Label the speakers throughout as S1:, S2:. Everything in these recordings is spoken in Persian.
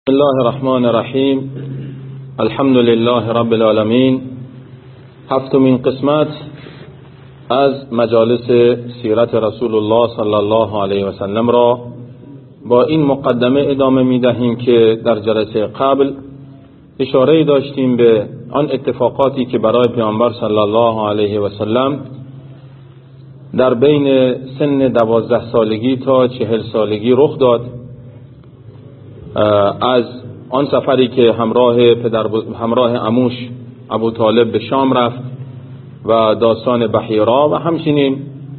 S1: بسم الله الرحمن الرحیم. الحمد لله رب العالمین. هفتمین قسمت از مجالس سیرت رسول الله صلی الله علیه و سلم را با این مقدمه ادامه می دهیم که در جلسه قبل اشاره داشتیم به آن اتفاقاتی که برای پیامبر صلی الله علیه و سلم در بین سن 12 سالگی تا 40 سالگی رخ داد، از آن سفری که همراه عموش ابو طالب به شام رفت و داستان بحیرا و همچنین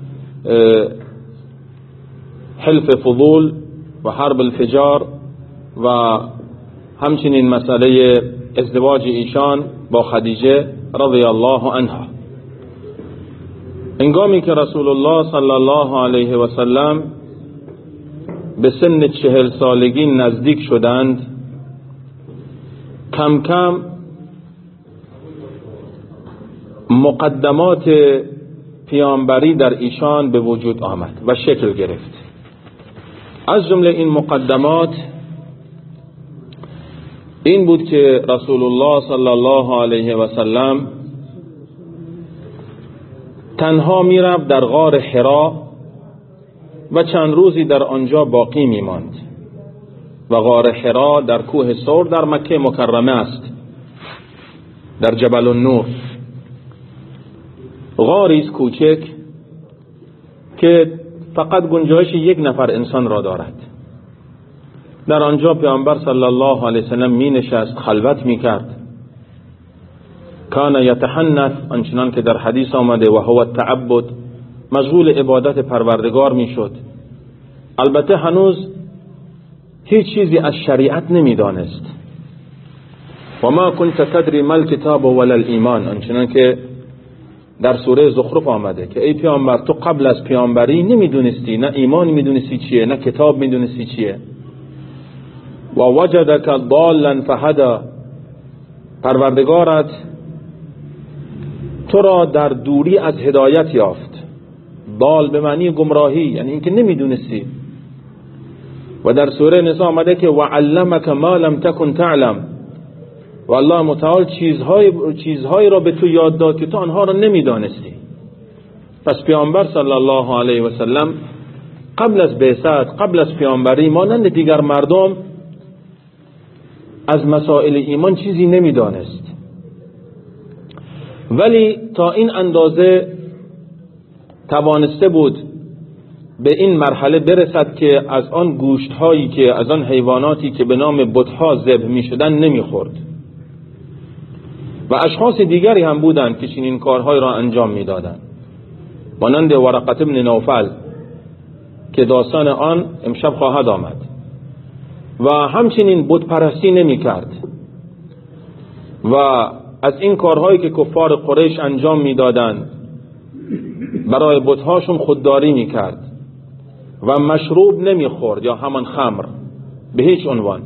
S1: حلف فضول و حرب الفجار و همچنین مسئله ازدواج ایشان با خدیجه رضی الله عنها. هنگامی که رسول الله صلی الله علیه و سلم به سن 40 سالگی نزدیک شدند، کم کم مقدمات پیامبری در ایشان به وجود آمد و شکل گرفت. از جمله این مقدمات این بود که رسول الله صلی الله علیه و سلم تنها می رفت در غار حرا و چند روزی در آنجا باقی می ماند و غار حرا در کوه ثور در مکه مکرمه است، در جبل النور. غاری است کوچک که فقط گنجایش یک نفر انسان را دارد. در آنجا پیامبر صلی الله علیه وسلم می نشست، خلوت می کرد. کان یتحنث، آنچنان که در حدیث آمده، و هو التعبد، مشغول عبادت پروردگار می شد. البته هنوز هیچ چیزی از شریعت نمی دانست. و ما کنت تدری ما الکتاب ولا الایمان، آنچنان که در سوره زخرف آمده که ای پیامبر تو قبل از پیامبری نمیدونستی، نه ایمان میدونستی چیه، نه کتاب میدونستی چیه. و وجدک ضالا فهدی، پروردگارت تو را در دوری از هدایت یافت. ضال به معنی گمراهی، یعنی اینکه نمیدونستی. و در سوره نساء آمده که وعلمک ما لم تکن تعلم، و الله متعال چیزهایی را به تو یاد داد که تو آنها را نمیدانستی. پس پیامبر صلی الله علیه و سلم قبل از بعثت، قبل از پیامبری، مانند دیگر مردم از مسائل ایمان چیزی نمیدانست، ولی تا این اندازه توانسته بود به این مرحله برسد که از آن گوشت هایی که از آن حیواناتی که به نام بتها ذبح می شدن نمیخورد. و اشخاص دیگری هم بودند که چنین کارهای را انجام می دادند، مانند ورقه ابن نوفل که داستان آن امشب خواهد آمد. و همچنین بت پرستی نمی کرد و از این کارهایی که کفار قریش انجام می دادند برای بتهاشون خودداری می کرد و مشروب نمی خورد، یا همان خمر، به هیچ عنوان.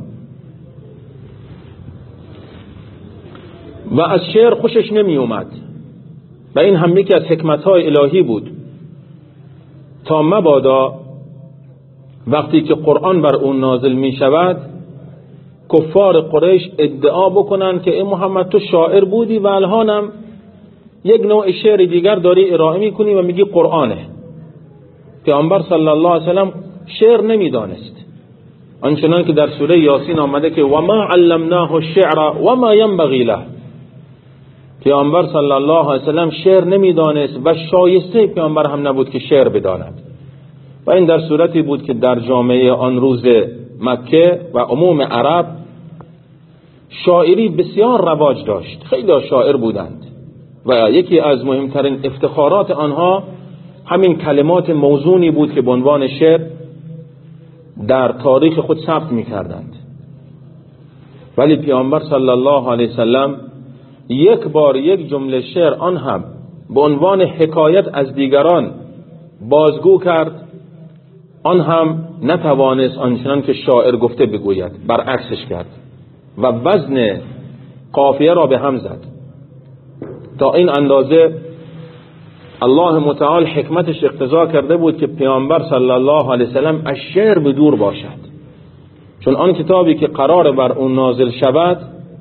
S1: و از شعر خوشش نمی اومد و این هم یکی از حکمتهای الهی بود تا مبادا وقتی که قرآن بر اون نازل می شود کفار قریش ادعا بکنن که ای محمد تو شاعر بودی و الانم یک نوع شعر دیگر داری ارائه می کنی و میگی قرآنه. پیامبر صلی الله علیه وسلم شعر نمی دانست، آنچنان که در سوره یاسین آمده که و ما علمناه الشعر و ما ينبغي له. پیامبر صلی الله علیه وسلم شعر نمی دانست و شایسته پیامبر هم نبود که شعر بداند. و این در صورتی بود که در جامعه آن روز مکه و عموم عرب شاعری بسیار رواج داشت، خیلی شاعر بودند و یکی از مهمترین افتخارات آنها همین کلمات موزونی بود که به عنوان شعر در تاریخ خود ثبت می کردند. ولی پیامبر صلی الله علیه وسلم یک بار یک جمله شعر، آن هم به عنوان حکایت از دیگران بازگو کرد، آن هم نتوانست آنچنان که شاعر گفته بگوید، برعکسش کرد و وزن قافیه را به هم زد. تا این اندازه الله متعال حکمتش اقتضا کرده بود که پیامبر صلی الله علیه وسلم از شعر به دور باشد، چون آن کتابی که قرار بر اون نازل شود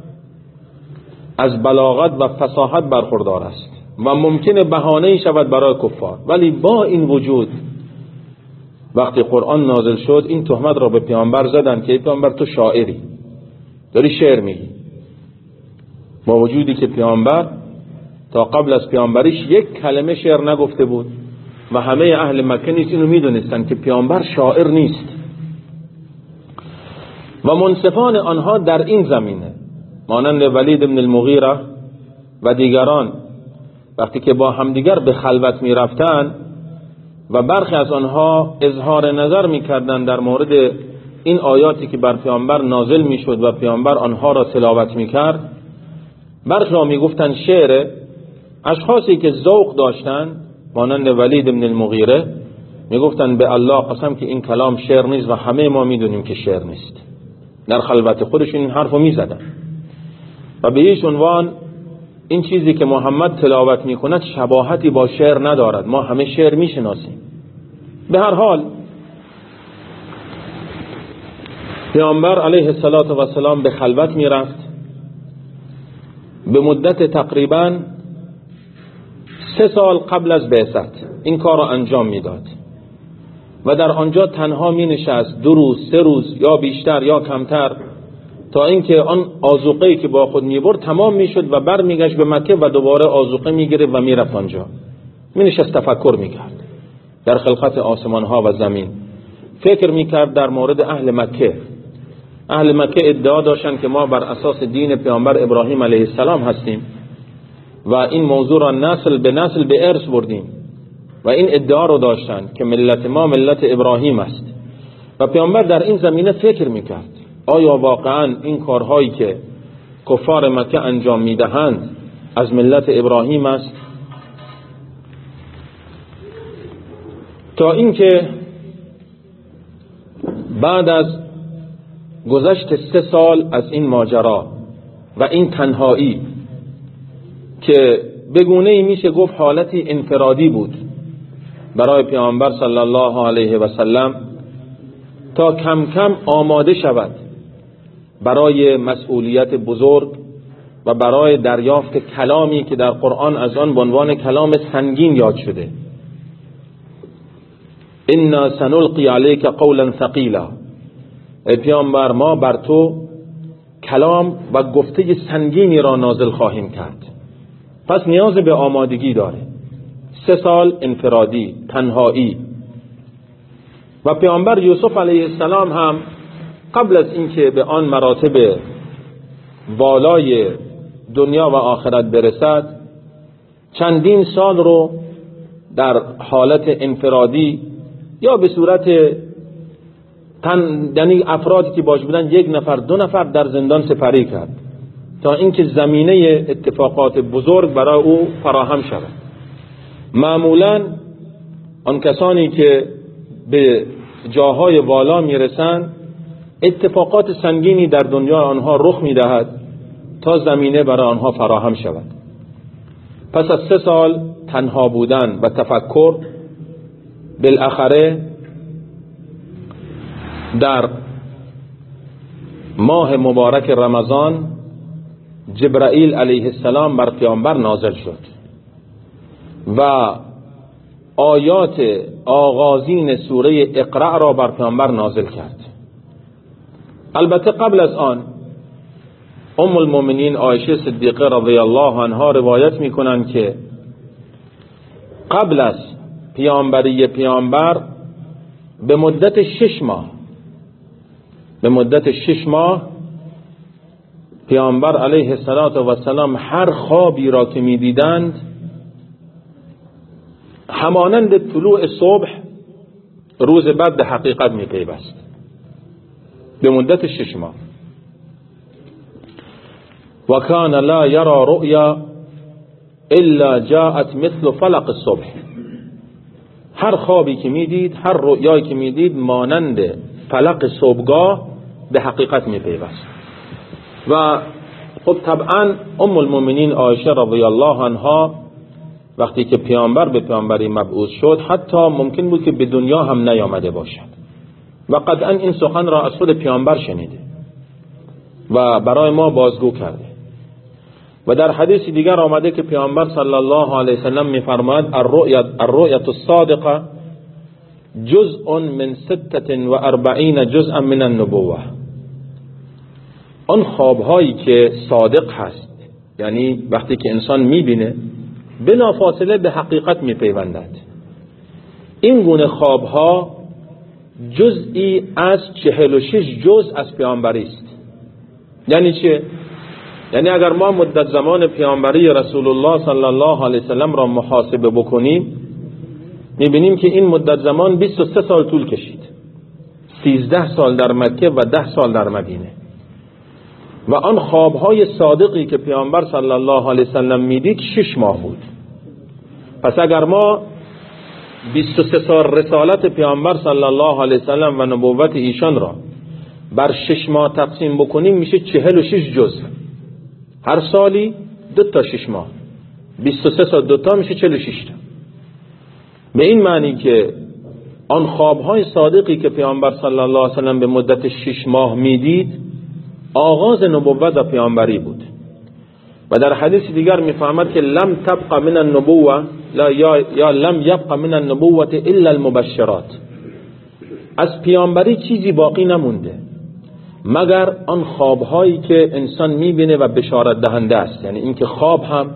S1: از بلاغت و فصاحت برخوردار است و ممکنه بهانه‌ای شود برای کفار. ولی با این وجود وقتی قرآن نازل شد این تهمت را به پیامبر زدن که پیامبر تو شاعری، داری شعر میگی، با وجودی که پیامبر تا قبل از پیامبریش یک کلمه شعر نگفته بود و همه اهل مکه نیز اینو میدونستن که پیامبر شاعر نیست. و منصفان آنها در این زمینه مانند ولید بن المغیره و دیگران وقتی که با همدیگر به خلوت می رفتن و برخی از آنها اظهار نظر می کردن در مورد این آیاتی که بر پیامبر نازل می شد و پیامبر آنها را تلاوت می کرد، برخی را می گفتن شعر. اشخاصی که ذوق داشتن مانند ولید بن المغیره می گفتن به الله قسم که این کلام شعر نیست و همه ما می دونیم که شعر نیست. در خلوت خودشون این حرف رو می زدن و به هیچ عنوان این چیزی که محمد تلاوت می کند شباهتی با شعر ندارد، ما همه شعر می شناسیم. به هر حال پیامبر علیه السلام به خلوت می رفت، به مدت تقریبا 3 سال قبل از بعثت این کار را انجام می داد و در آنجا تنها می نشست 2 روز 3 روز یا بیشتر یا کمتر تا اینکه آن آذوقه‌ای که با خود میبرد تمام میشد و برمیگشت به مکه و دوباره آذوقه میگرفت و میرفت آنجا مینشست تفکر میکرد در خلقت آسمان ها و زمین. فکر میکرد در مورد اهل مکه. اهل مکه ادعا داشتن که ما بر اساس دین پیامبر ابراهیم علیه السلام هستیم و این موضوع را نسل به نسل به ارث بردیم و این ادعا رو داشتن که ملت ما ملت ابراهیم است. و پیامبر در این زمینه فکر میکرد آیا واقعا این کارهایی که کفار مکه انجام میدهند از ملت ابراهیم است؟ تا اینکه بعد از گذشت 3 سال از این ماجرا و این تنهایی که بگونه‌ای میشه گفت حالتی انفرادی بود برای پیامبر صلی الله علیه و سلم، تا کم کم آماده شود برای مسئولیت بزرگ و برای دریافت کلامی که در قرآن از آن به عنوان کلام سنگین یاد شده. انا سنلقی علیک قولا ثقیلا، ای پیامبر ما بر تو کلام و گفته سنگینی را نازل خواهیم کرد. پس نیاز به آمادگی داره. 3 سال انفرادی، تنهایی. و پیامبر یوسف علیه السلام هم قبل از اینکه به آن مراتب والای دنیا و آخرت برسد چندین سال رو در حالت انفرادی یا به صورت یعنی افرادی که باش بودن 1 نفر 2 نفر در زندان سپری کرد تا اینکه زمینه اتفاقات بزرگ برای او فراهم شود. معمولا آن کسانی که به جاهای والا میرسند اتفاقات سنگینی در دنیا آنها رخ میدهد تا زمینه برای آنها فراهم شود. پس از 3 سال تنها بودن و تفکر بالاخره در ماه مبارک رمضان جبرائیل علیه السلام بر پیامبر نازل شد و آیات آغازین سوره اقرأ را بر پیامبر نازل کرد. البته قبل از آن ام المؤمنین عایشه صدیقه رضی الله عنها روایت میکنند که قبل از پیامبری پیامبر به مدت 6 ماه پیامبر علیه السلام هر خوابی را که میدیدند همانند طلوع صبح روز بعد به حقیقت میپیوست. به مدت 6 ماه. و کان لا یرا رؤیا الا جاءت مثل فلق الصبح. هر خوابی که میدید، هر رؤیایی که میدید مانند فلق صبحگاه به حقیقت میپیوست. و خب طبعا ام المؤمنین عایشه رضی الله عنها وقتی که پیامبر به پیامبری مبعوث شد حتی ممکن بود که به دنیا هم نیامده باشد و قطعا این سخن را از خود پیامبر شنیده و برای ما بازگو کرده. و در حدیث دیگر آمده که پیامبر صلی الله علیه وسلم می‌فرماید الرؤیة الصادقه جزء من 46 جزءا من النبوة. آن خوابهایی که صادق هست، یعنی وقتی که انسان میبینه بلافاصله به حقیقت میپیوندد، این گونه خوابها جزئی از 46 جزء از پیامبری است. یعنی چه؟ یعنی اگر ما مدت زمان پیامبری رسول الله صلی الله علیه وسلم را محاسبه بکنیم، میبینیم که این مدت زمان 23 سال طول کشید، 13 سال در مکه و 10 سال در مدینه. و آن خوابهای صادقی که پیامبر صلی الله علیه وسلم میدید 6 ماه بود. پس اگر ما 23 سال رسالت پیامبر صلی الله علیه وسلم و نبوت ایشان را بر 6 ماه تقسیم بکنیم میشه 46 جزء. هر سالی 2 تا 6 ماه، 23 سال 2 تا میشه 46 تا. به این معنی که آن خوابهای صادقی که پیامبر صلی الله علیه وسلم به مدت 6 ماه میدید آغاز نبوت و پیامبری بود. و در حدیث دیگر میفهمد که لم تبقى من النبوة یا لم یبقى من النبوة الا المبشرات، از پیامبری چیزی باقی نمونده مگر آن خوابهایی که انسان میبینه و بشارت دهنده است. یعنی اینکه خواب هم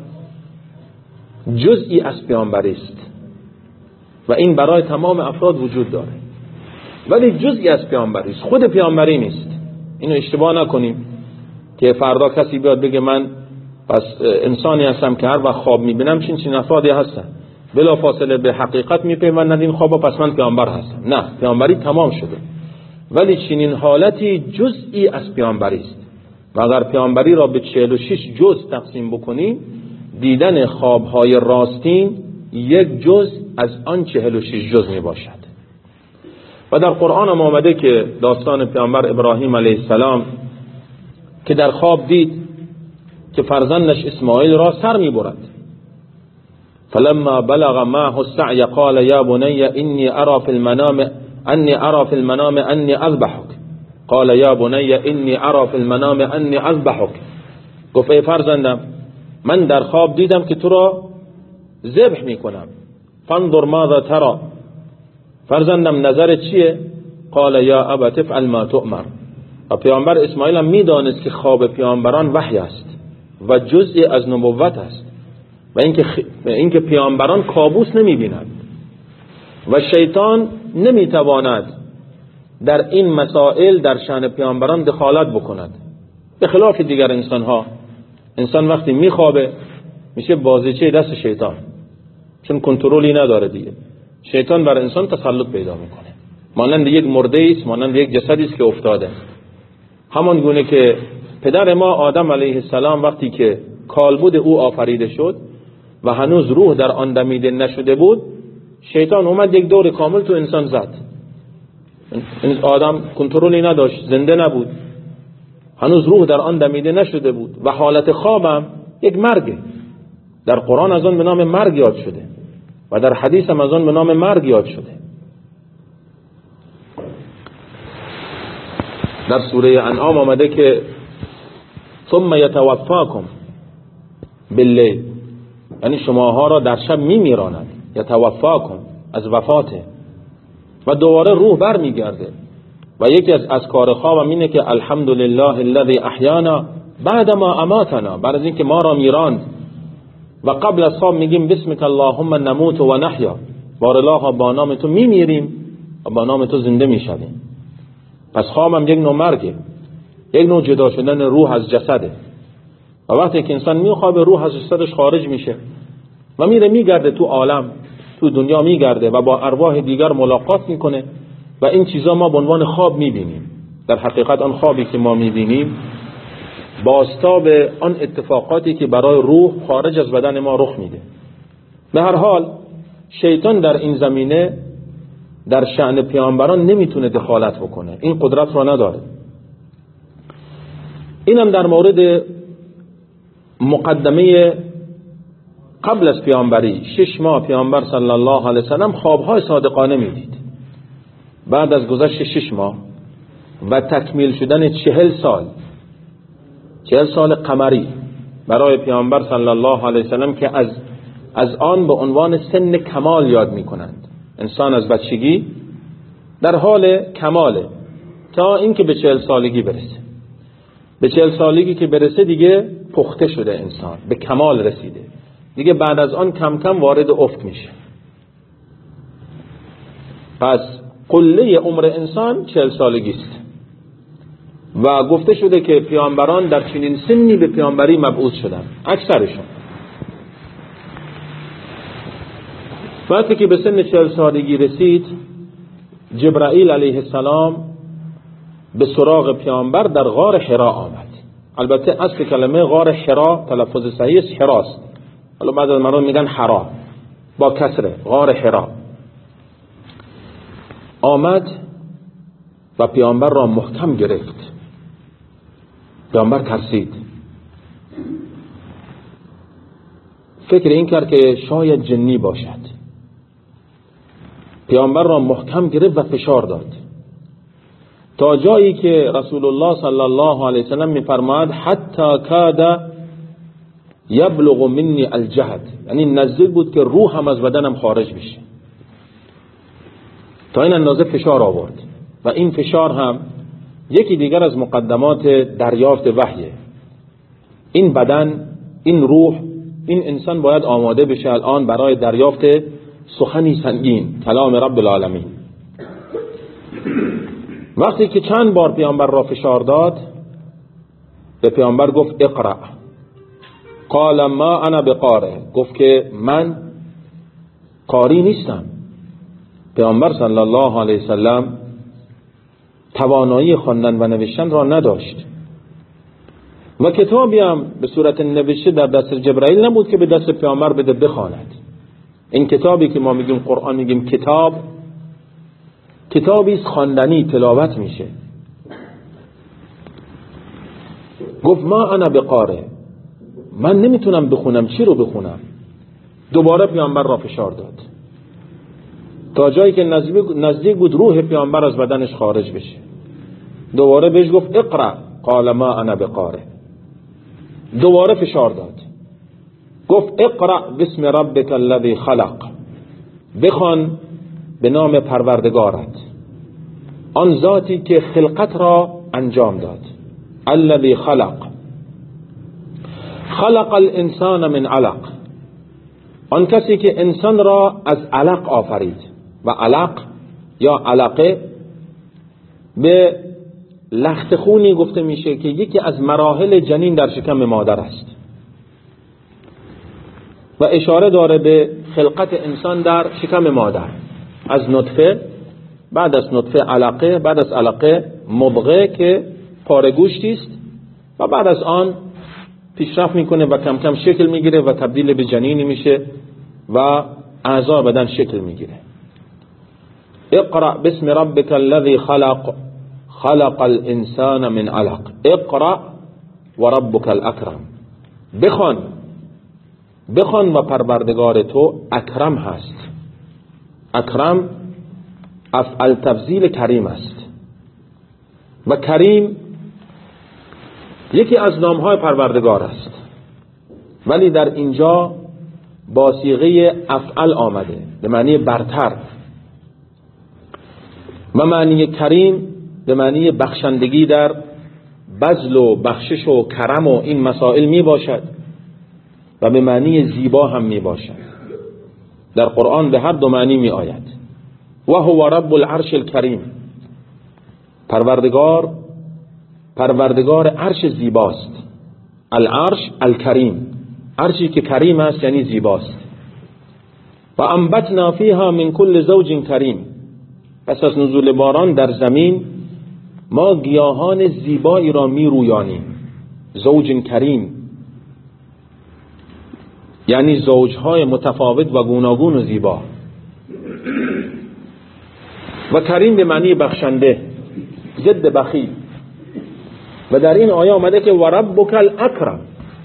S1: جزئی از پیامبری است و این برای تمام افراد وجود داره، ولی جزئی از پیامبری است، خود پیامبری نیست. اینو اشتباه نکنیم که فردا کسی بیاد بگه من پس انسانی هستم که هر وقت خواب میبینم چین افرادی هستن بلا فاصله به حقیقت میپیوندن این خوابا، پس من پیامبر هستم. نه، پیامبری تمام شده، ولی چنین حالتی جزئی از پیامبری است. و اگر پیامبری را به 46 جزء تقسیم بکنیم، دیدن خوابهای راستین 1 جزء از آن 46 جزء می باشد. و در قرآن هم آمده که داستان پیامبر ابراهیم علیه السلام که در خواب دید که فرزندش اسماعیل را سر می برد. فلما بلغ معه السعی قال یا بنی انی ارى فی المنام انی اذبحک. قال یا بنی انی ارى فی المنام انی اذبحک. گفت ای فرزندم من در خواب دیدم که تو را ذبح می کنم. فانظر ماذا ترى. فرزندم نظر چیه؟ قال یا ابت افعل ما تؤمر. و پیامبر اسماعیل هم میدانست که خواب پیامبران وحی است و جزئی از نبوت است و اینکه پیامبران کابوس نمیبینند و شیطان نمیتواند در این مسائل در شأن پیامبران دخالت بکند، به خلاف دیگر انسانها. انسان وقتی میخوابه میشه بازیچه دست شیطان، چون کنترلی نداره دیگه. شیطان بر انسان تسلط پیدا میکنه، مانند یک مرده است، مانند یک جسدی است که افتاده. همان گونه که پدر ما آدم علیه السلام وقتی که کالبد او آفریده شد و هنوز روح در آن دمیده نشده بود، شیطان اومد یک دور کامل تو انسان زد. این آدم کنترلی نداشت، زنده نبود، هنوز روح در آن دمیده نشده بود و حالت خوابم یک مرگ. در قرآن از آن به نام مرگ یاد شده و در حدیث هم از آن به نام مرگ یاد شده. در سوره انعام آمده که ثم یتوفاکم باللیل، یعنی شماها را در شب میمیراند. یتوفاکم از وفاته و دوباره روح بر میگرده. و یکی از اذکار خوابم اینه که الحمدلله الذی احیانا بعد ما اماتنا، بعد از اینکه ما را میراند. و قبل از خواب میگیم بسمک اللهم نموت و نحیا، بار الله با نام تو میمیریم و با نام تو زنده میشویم. پس خوابم یک نوع مرگه، یک نوع جدا شدن روح از جسده. و وقتی که انسان میخوابه روح از جسدش خارج میشه و میره میگرده تو عالم، تو دنیا میگرده و با ارواح دیگر ملاقات میکنه و این چیزا ما به عنوان خواب میبینیم. در حقیقت آن خوابی که ما میبینیم بازتاب آن اتفاقاتی که برای روح خارج از بدن ما رخ میده. به هر حال شیطان در این زمینه در شأن پیامبران نمیتونه دخالت بکنه، این قدرت را نداره. اینم در مورد مقدمه قبل از پیامبری. 6 ماه پیامبر صلی الله علیه وسلم خوابهای صادقانه میدید بعد از گذشت 6 ماه و تکمیل شدن 40 سال قمری برای پیامبر صلی الله علیه وسلم که از آن به عنوان سن کمال یاد میکنند. انسان از بچگی در حال کماله تا اینکه به 40 سالگی برسه. به 40 سالگی که برسه دیگه پخته شده، انسان به کمال رسیده دیگه. بعد از آن کم کم وارد افق میشه. پس قله عمر انسان 40 سالگی است و گفته شده که پیامبران در چنین سنی به پیامبری مبعوث شدن، اکثرشون. وقتی که به سن 40 سالگی رسید، جبرائیل علیه السلام به سراغ پیامبر در غار حرا آمد. البته اصل کلمه غار حرا تلفظ صحیح است حراست، حالا بعضی از مردم میگن حرا با کسره، غار حرا آمد و پیامبر را محکم گرفت. پیامبر ترسید، فکر این کرد که شاید جنی باشد. پیامبر را محکم گرفت و فشار داد تا جایی که رسول الله صلی الله علیه وسلم می‌فرماید حتی کاد یبلغ منی الجهد، یعنی نزدیک بود که روحم از بدنم خارج بشه. تا این اندازه فشار آورد و این فشار هم یکی دیگر از مقدمات دریافت وحیه. این بدن، این روح، این انسان باید آماده بشه الان برای دریافت سخنی سنگین، کلام رب العالمین. وقتی که چند بار پیامبر را فشار داد، به پیامبر گفت اقرأ. قال ما انا بقارئ، گفت که من قاری نیستم. پیامبر صلی الله علیه وسلم توانایی خواندن و نوشتن را نداشت و کتابی هم به صورت نوشته در دست جبرائیل نبود که به دست پیامبر بده بخواند. این کتابی که ما میگیم قرآن، میگیم کتابی است خواندنی، تلاوت میشه. گفت ما انا بقارئ، من نمیتونم بخونم، چی رو بخونم؟ دوباره پیامبر را فشار داد تا جایی که نزدیک بود روح پیامبر از بدنش خارج بشه. دوباره بهش گفت اقرأ، قال ما انا بقارئ. دوباره فشار داد، گفت اقرأ باسم ربک الذی خلق، بخوان به نام پروردگارت، آن ذاتی که خلقت را انجام داد. الذی خلق الانسان من علق، آن کسی که انسان را از علق آفرید. و علق یا علقه به لخت خونی گفته میشه که یکی از مراحل جنین در شکم مادر است و اشاره داره به خلقت انسان در شکم مادر، از نطفه، بعد از نطفه علقه، بعد از علقه مضغه که پاره گوشتی است و بعد از آن پیشرفت میکنه و کم کم شکل میگیره و تبدیل به جنینی میشه و اعضا بدن شکل میگیره. اقرأ باسم ربک الذی خلق الانسان من علق، اقرأ و ربک الاکرم، بخوان و پروردگار تو اکرم هست. اکرم افعل تفضیل کریم است و کریم یکی از نامهای پروردگار است، ولی در اینجا با صیغه افعل آمده به معنی برتر و معنی کریم به معنی بخشندگی در بذل و بخشش و کرم و این مسائل می باشد و به معنی زیبا هم می باشد. در قرآن به هر دو معنی می آید. و هو رب العرش الکریم، پروردگار عرش زیباست. العرش الکریم، عرشی که کریم است یعنی زیباست. و انبتنا فیها من کل زوج کریم، پس از نزول باران در زمین ما گیاهان زیبایی را می رویانیم. زوج کریم یعنی زوجهای متفاوت و گوناگون و زیبا. و کریم به معنی بخشنده، ضد بخیل. و در این آیه آمده که و ربک الاکرم،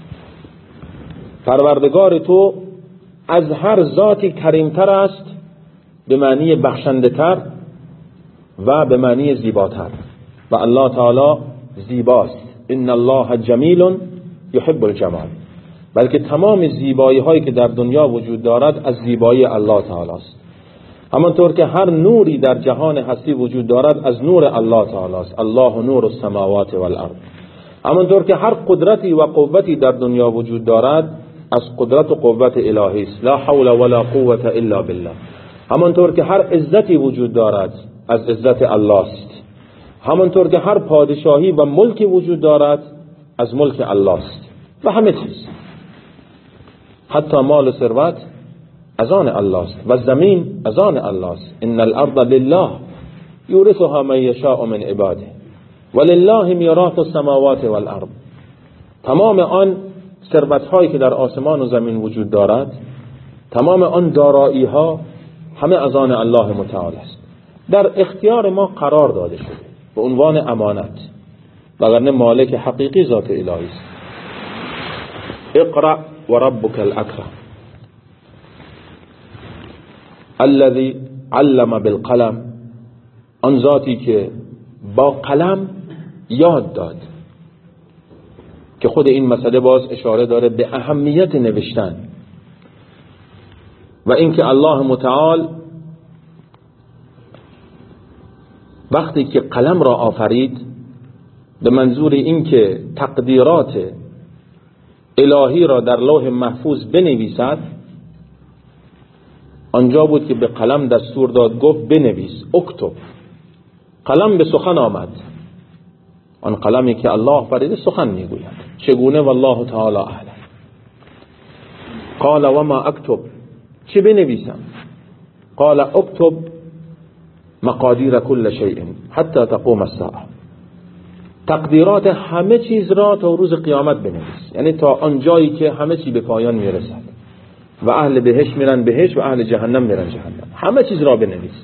S1: پروردگار تو از هر ذاتی کریمتر است به معنی بخشنده تر و به معنی زیباتر، و الله تعالی زیباست. ان الله جمیل یحب الجمال. بلکه تمام زیبایی هایی که در دنیا وجود دارد از زیبایی الله تعالی است. همانطور که هر نوری در جهان هستی وجود دارد از نور الله تعالی است. الله نور السماوات والارض. همانطور که هر قدرتی و قوتی در دنیا وجود دارد از قدرت و قوت الهی است. لا حول ولا قوة الا بالله. همانطور که هر عزتی وجود دارد از عزت الله است. همانطور که هر پادشاهی و ملکی وجود دارد از ملک الله است. و همه چیز، حتی مال و ثروت از آن الله است و زمین از آن الله است. ان الارض لله یورثها من یشاء من عباده ولله میراث السماوات والارض. تمام آن ثروت هایی که در آسمان و زمین وجود دارد، تمام آن دارایی ها همه از آن الله متعال است، در اختیار ما قرار داده شده به عنوان امانت، وگرنه مالک حقیقی ذات الهی است. اقرأ و ربک الاکرم الذی علم بالقلم. آن ذاتی که با قلم یاد داد، که خود این مسئله باز اشاره داره به اهمیت نوشتن و اینکه الله متعال وقتی که قلم را آفرید به منظور اینکه تقدیرات الهی را در لوح محفوظ بنویسد، آنجا بود که به قلم دستور داد، گفت بنویس، اکتب. قلم به سخن آمد، آن قلمی که الله آفریده سخن میگوید. چگونه؟ والله تعالی اعلم. قال وما اکتب، چی بنویسم؟ قال اکتب مقادیر کل شیء حتی تقوم الساعه. تقدیرات همه چیز را تا روز قیامت بنویس، یعنی تا آن جایی که همه چی به پایان میرسد و اهل بهشت میرن بهشت و اهل جهنم میرن جهنم، همه چیز را بنویس.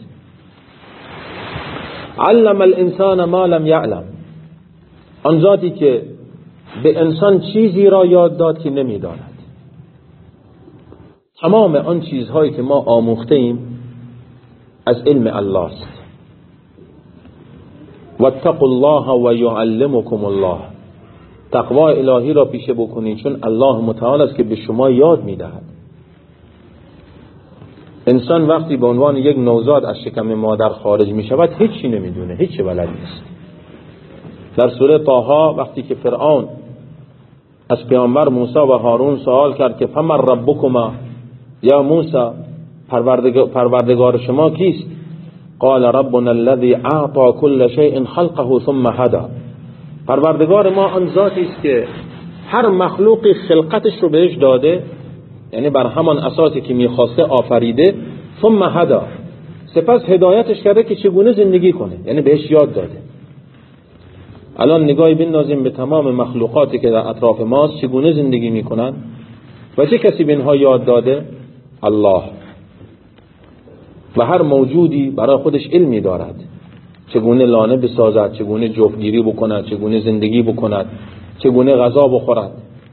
S1: علم الانسان ما لم یعلم. آن ذاتی که به انسان چیزی را یاد داد که نمیداند. تمام آن چیزهایی که ما آموخته ایم از علم الله است. واتقوا الله و یعلمکم الله. تقوا الهی را پیشه بکنید، چون الله متعال است که به شما یاد میدهد. انسان وقتی به عنوان یک نوزاد از شکم مادر خارج می شود هیچی نمیدونه، هیچی بلد نیست. در سوره طه وقتی که فرعون از پیامبر موسی و هارون سوال کرد که فمن ربکما یا موسی، پروردگار شما کیست؟ قال ربنا الذي اعطى كل شيء خلقه ثم هدى. پروردگار ما آن ذاتی است که هر مخلوقی خلقتش رو بهش داده، یعنی بر همان اساسی که میخواسته آفریده، ثم هدى، سپس هدایتش کرده که چگونه زندگی کنه، یعنی بهش یاد داده. الان نگاهی بندازیم به تمام مخلوقاتی که در اطراف ماست، چگونه زندگی میکنن و چه کسی به اینها یاد داده؟ الله. و هر موجودی برای خودش علمی دارد، چگونه لانه بسازد، چگونه جفتگیری بکند، چگونه زندگی بکند، چگونه غذا بخورد.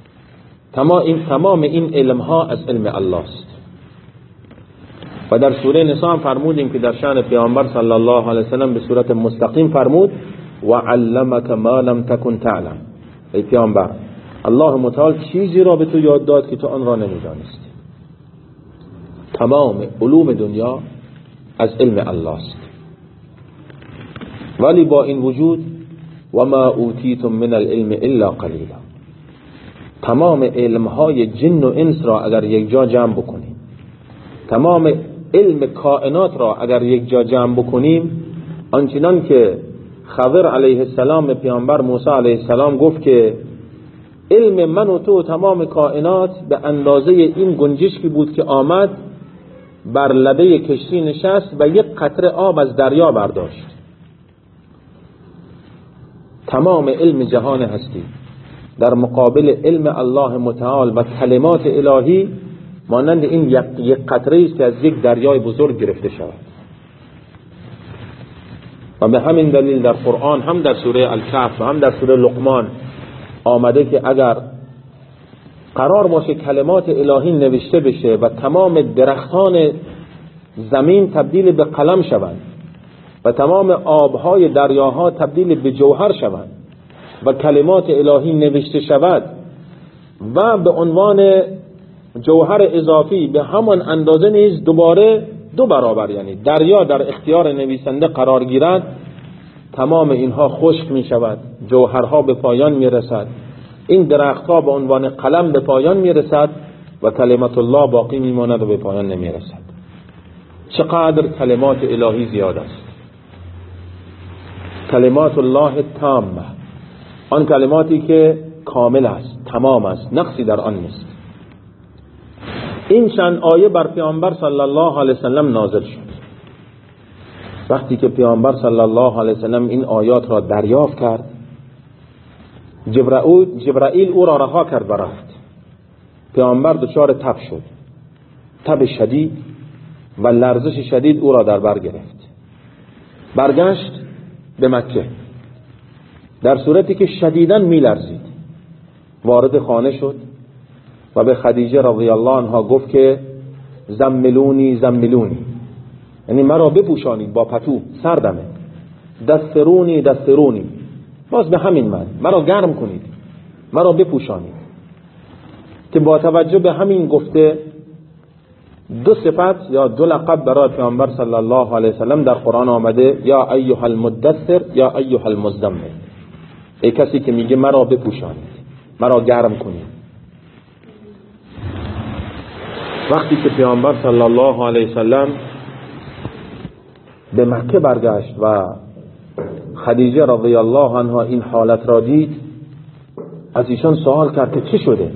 S1: تمام این علم ها از علم الله است. و در سوره نساء فرمودیم که در شأن پیامبر صلی الله علیه وسلم به صورت مستقیم فرمود و علمک ما لم تکن تعلم. ای پیامبر، الله متعال چیزی را به تو یاد داد که تو آن را نمیدانستی. تمام علوم دنیا از علم الله است. ولی با این وجود و ما اوتیتم من العلم الا قلیلا. تمام علمهای جن و انس را اگر یک جا جمع بکنیم، تمام علم کائنات را اگر یک جا جمع بکنیم، آنچنان که خضر علیه السلام به پیامبر موسی علیه السلام گفت که علم من و تو تمام کائنات به اندازه این گنجشکی بود که آمد بر لبه کشتی نشست و یک قطره آب از دریا برداشت. تمام علم جهان هستی در مقابل علم الله متعال و کلمات الهی مانند این یک قطره است که از یک دریای بزرگ گرفته شود. و به همین دلیل در قرآن هم در سوره الکهف و هم در سوره لقمان آمده که اگر قرار باشه کلمات الهی نوشته بشه و تمام درختان زمین تبدیل به قلم شوند و تمام آبهای دریاها تبدیل به جوهر شوند و کلمات الهی نوشته شود و به عنوان جوهر اضافی به همان اندازه نیز دوباره 2 برابر، یعنی دریا در اختیار نویسنده قرار گیرد، تمام اینها خشک می شود، جوهرها به پایان می رسد، این درختها به عنوان قلم به پایان می رسد و کلمت الله باقی می ماند و به پایان نمی رسد. چقدر کلمات الهی زیاد است. کلمات الله تامه، آن کلماتی که کامل است، تمام است، نقصی در آن نیست. این چند آیه بر پیامبر صلی الله علیه وسلم نازل شد. وقتی که پیامبر صلی الله علیه وسلم این آیات را دریافت کرد، جبرائیل او را رها کرد و رفت. پیامبر دچار تب شد، تب شدید و لرزش شدید او را در بر گرفت. برگشت به مکه در صورتی که شدیداً می‌لرزید. وارد خانه شد و به خدیجه رضی الله عنها گفت که زملونی زملونی، یعنی مرا بپوشانید با پتو، سردمه. دسترونی دسترونی، باز به همین من، مرا گرم کنید، مرا بپوشانید. که با توجه به همین گفته 2 صفت یا 2 لقب برای پیامبر صلی الله علیه وسلم در قرآن آمده: یا ایها المدثر یا ایها المزمل. ای کسی که میگه مرا بپوشانید، مرا گرم کنید. وقتی که پیامبر صلی الله علیه وسلم به مکه برگشت و خدیجه رضی الله عنها این حالت را دید، از ایشان سوال کرد که چه شده؟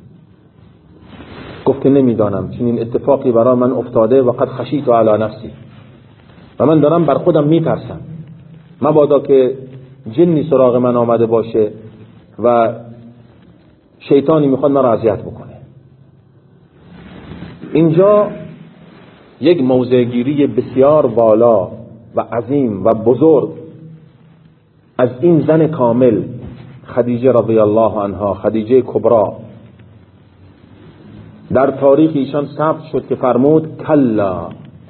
S1: گفت که نمیدانم، چنین اتفاقی برای من افتاده و قد خشیت علی نفسی، و من دارم بر خودم میترسم، مبادا که جنی سراغ من آمده باشه و شیطانی میخواد مرا اذیت بکنه. اینجا یک موضعگیری بسیار بالا و عظیم و بزرگ از این زن کامل خدیجه رضی الله عنها، خدیجه کبرا، در تاریخ ایشان ثبت شد که فرمود کلا.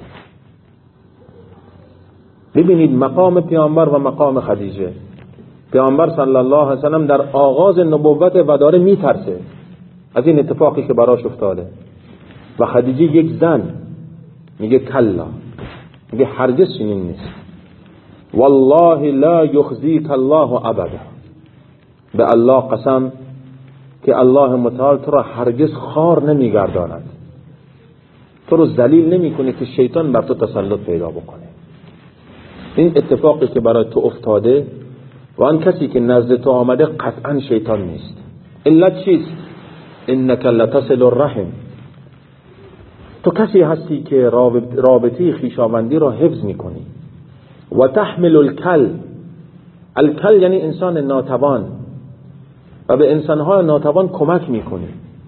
S1: ببینید مقام پیامبر و مقام خدیجه. پیامبر صلی الله علیه وسلم در آغاز نبوت و داره میترسه از این اتفاقی که براش افتاده، و خدیجه یک زن میگه کلا، میگه هرگز چنین نیست. والله لا یخزیک الله ابدا، به الله قسم که الله متعال تو را هرگز خار نمیگرداند، تو رو ذلیل نمیکنه که شیطان بر تو تسلط پیدا بکنه. این اتفاقی که برای تو افتاده و آن کسی که نزد تو آمده قطعا شیطان نیست. علت چیست؟ انک لتصل الرحم، تو کسی هستی که رابطه خویشاوندی را حفظ میکنی. و تحمل الکل، الکل یعنی انسان ناتوان، و به انسانهای ناتوان کمک میکنی.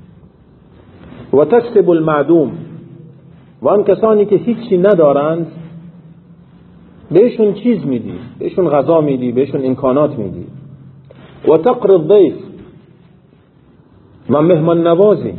S1: و تکسب المعدوم، و آن کسانی که هیچی ندارند بهشون چیز میدی، بهشون غذا میدی، بهشون امکانات میدی. و تقری الضیف، و مهمان نوازی.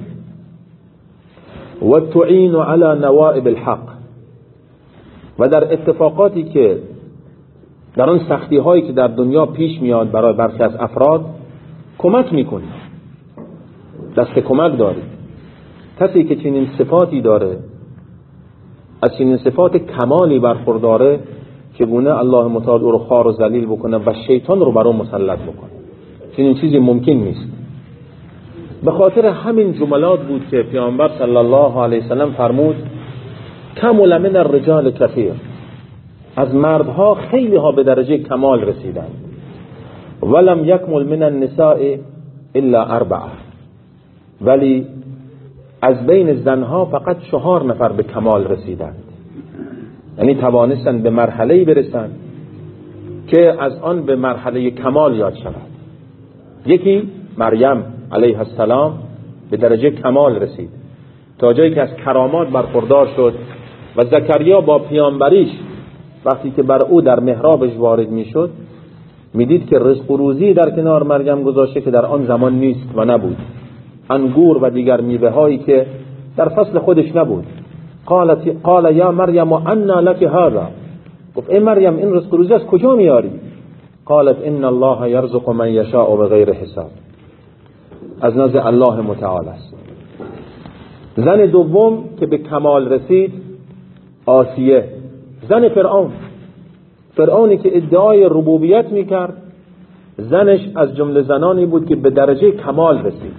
S1: و تعین علی نوائب الحق، و در اتفاقاتی که در آن سختی هایی که در دنیا پیش میاد برای برخی از افراد کمک میکنی، دست کمک داری. کسی که چنین صفاتی داره، از چنین صفات کمالی برخورداره، چگونه الله متعال او رو خوار و ذلیل بکنه و شیطان رو بر اون مسلط بکنه؟ چنین چیزی ممکن نیست. به خاطر همین جملات بود که پیامبر صلی الله علیه وسلم فرمود کمل من الرجال کثیر، از مردها خیلی ها به درجه کمال رسیدند. ولم یکمل من النساء الا 4، ولی از بین زنها فقط 4 نفر به کمال رسیدند، یعنی توانستند به مرحله‌ای برسند که از آن به مرحله کمال یاد شود. یکی مریم علیه السلام به درجه کمال رسید تا جایی که از کرامات برخوردار شد، و زکریا با پیامبریش وقتی که بر او در محرابش وارد میشد میدید که رزق و روزی در کنار مریم گذاشته که در آن زمان نیست و نبود، انگور و دیگر میوه هایی که در فصل خودش نبود. قال یا مریم انا لک هذا، گفت ای مریم این رزق روزی از کجا میاری؟ قالت ان الله یرزق من یشاء بغیر حساب، از نزد الله متعال است. زن دوم که به کمال رسید آسیه، زن فرعونی که ادعای ربوبیت میکرد، زنش از جمله زنانی بود که به درجه کمال رسید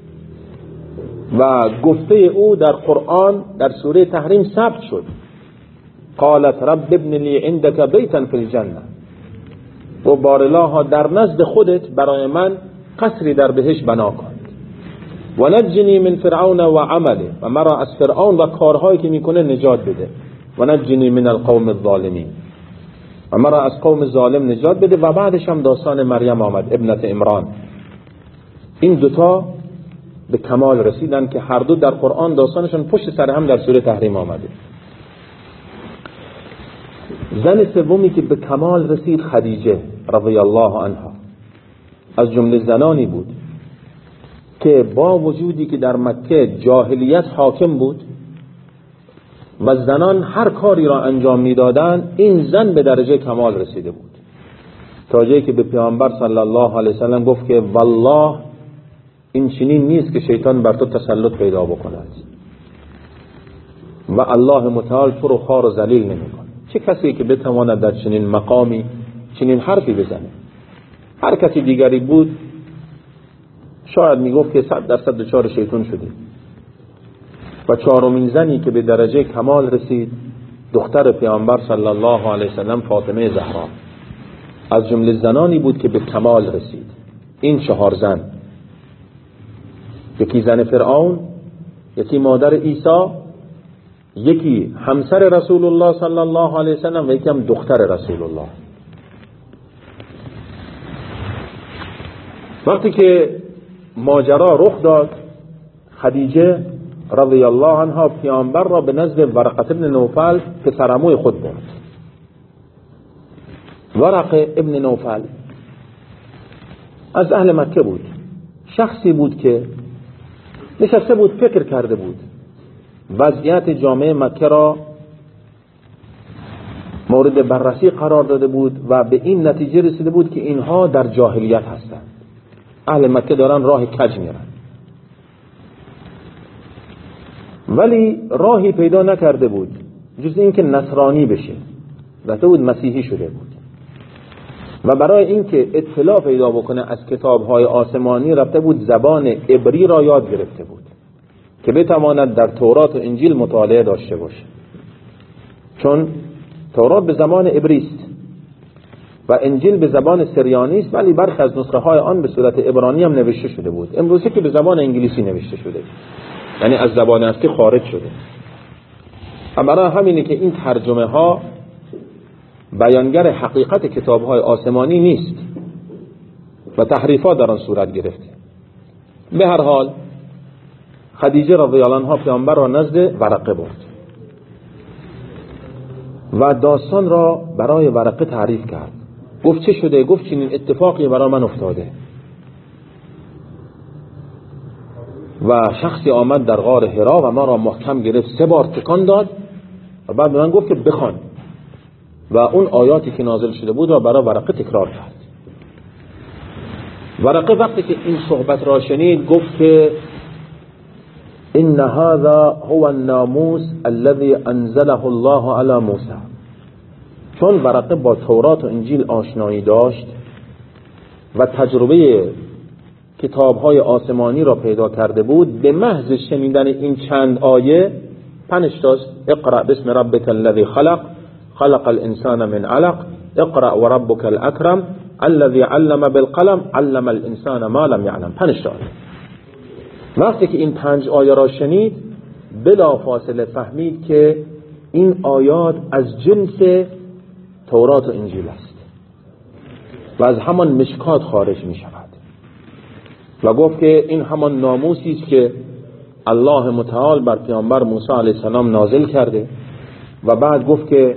S1: و گفته او در قرآن در سوره تحریم ثبت شد. قالت رب ابن لی عندك بیتا فی الجنه، و بارالله در نزد خودت برای من قصری در بهشت بنا کن. و نجنی من فرعون و عمله، و مرا از فرعون و کارهایی که میکنه نجات بده. و نجنی من القوم الظالمین، و مرا از قوم ظالم نجات بده. و بعدش هم داستان مریم آمد ابنت عمران. این دوتا به کمال رسیدن که هر دو در قرآن داستانشون پشت سر هم در سوره تحریم آمده. زن سومی که به کمال رسید خدیجه رضی الله عنها، از جمله زنانی بود که با وجودی که در مکه جاهلیت حاکم بود و زنان هر کاری را انجام میدادند، این زن به درجه کمال رسیده بود، تا جایی که به پیامبر صلی الله علیه وسلم گفت که والله این چنین نیست که شیطان بر تو تسلط پیدا بکند و الله متعال تو رو خوار و ذلیل نمی‌کند. چه کسی که بتواند در چنین مقامی چنین حرفی بزنه؟ هر کسی دیگری بود شاید میگفت که 100% دچار شیطان شده. و چهارمین زنی که به درجه کمال رسید دختر پیامبر صلی الله علیه وسلم فاطمه زهرا، از جمله زنانی بود که به کمال رسید. این 4 زن، یکی زن فرعون، یکی مادر عیسی، یکی همسر رسول الله صلی الله علیه وسلم و یکی هم دختر رسول الله. وقتی که ماجرا رخ داد، خدیجه رضی الله عنها پیامبر را به نزد ورقه ابن نوفل پسرعموی خود برد. ورقه ابن نوفل از اهل مکه بود، شخصی بود که نشسته بود فکر کرده بود، وضعیت جامعه مکه را مورد بررسی قرار داده بود و به این نتیجه رسیده بود که اینها در جاهلیت هستند. اهل مکه دارن راه کج میرن، ولی راهی پیدا نکرده بود جز این که نصرانی بشه، رفته بود مسیحی شده بود و برای اینکه اطلاع پیدا بکنه از کتاب‌های آسمانی رفته بود زبان عبری را یاد گرفته بود که بتواند در تورات و انجیل مطالعه داشته باشه، چون تورات به زبان عبری است و انجیل به زبان سریانی است، ولی برخی از نسخه های آن به صورت عبرانی هم نوشته شده بود. امروزه که به زبان انگلیسی نوشته شده، یعنی از زبان اصلی خارج شده. برای همینه که این ترجمه ها بیانگر حقیقت کتاب های آسمانی نیست و تحریفات در آن صورت گرفته. به هر حال خدیجه رضی الله عنها پیامبر را نزد ورقه برد و داستان را برای ورقه تعریف کرد. گفت چه شده؟ گفت چنین اتفاقی برای من افتاده و شخصی آمد در غار حرا و ما را محکم گرفت، 3 بار تکان داد و بعد به من گفت که بخوان و اون آیاتی که نازل شده بود را برای ورقه تکرار کرد. ورقه وقتی که این صحبت را شنید گفت که ان هذا هو الناموس الذي انزله الله على موسی. چون ورقه با تورات و انجیل آشنایی داشت و تجربه کتاب‌های آسمانی را پیدا کرده بود، به محض شنیدن این چند آیه پنج تاست: اقرأ باسم ربک الذی خلق، خلق الانسان من علق، اقرأ وربک الاکرم، الذی علم بالقلم، علم الانسان ما لم یعلم. 5 تا. وقتی که این 5 آیه را شنید بلا فاصله فهمید که این آیات از جنس تورات و انجیل است و از همان مشکات خارج می شود و گفت که این همان ناموسی است که الله متعال بر پیامبر موسی علیه السلام نازل کرده. و بعد گفت که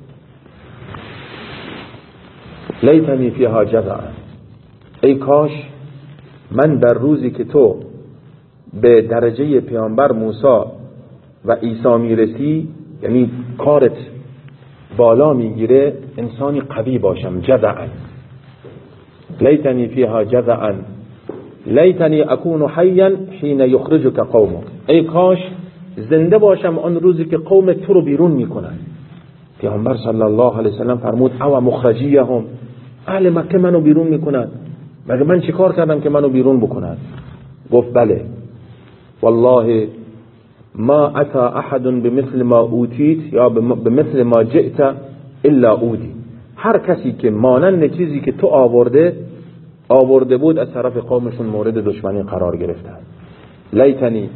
S1: لیتنی فیها جزعا، ای کاش من در روزی که تو به درجه پیامبر موسی و عیسی میرسی، یعنی کارت بالا میگیره انسانی قوی باشم. جذعا لیتنی فیها جذعا لیتنی اکون حیا حین یخرجک قومک، ای کاش زنده باشم آن روزی که قوم تو رو بیرون میکنن. پیامبر صلی الله علیه وسلم فرمود او مخرجیهم، اهل مکه منو بیرون میکنن، مگه من چیکار کردم که منو بیرون بکنن؟ گفت بله والله ما اتی احد بمثل ما اوتیت یا بمثل ما جئت الا اودی، هر کسی که مانند چیزی که تو آورده بود از طرف قومشون مورد دشمنی قرار گرفتن. لیتنی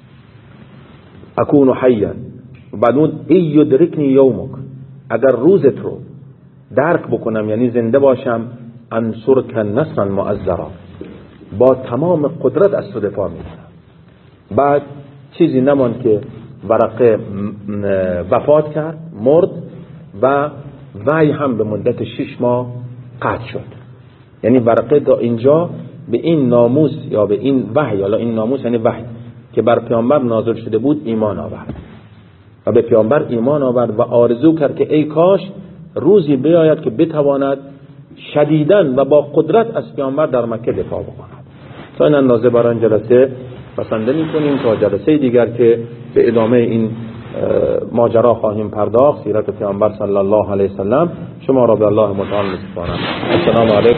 S1: اکون حیا، بعدون ای یدرکنی یومک، اگر روزت رو درک بکنم یعنی زنده باشم، انصرک نصرا معذرا، با تمام قدرت از تو دفاع میکنم. بعد چیزی نماند که ورقه وفات کرد، مرد و وحی هم به مدت 6 ماه قطع شد. یعنی ورقه تا اینجا به این ناموس یا به این وحی، حالا این ناموس یعنی وحی که بر پیامبر نازل شده بود ایمان آورد و به پیامبر ایمان آورد و آرزو کرد که ای کاش روزی بیاید که بتواند شدیداً و با قدرت از پیامبر در مکه دفاع بکند. تا این اندازه برای این جلسه بسنده می‌کنیم، تا جلسه دیگر که به ادامه این ماجرا خواهیم پرداخت، سیرت پیامبر صلی الله علیه و سلم. شما را به الله متعال می‌سپارم. السلام علیکم.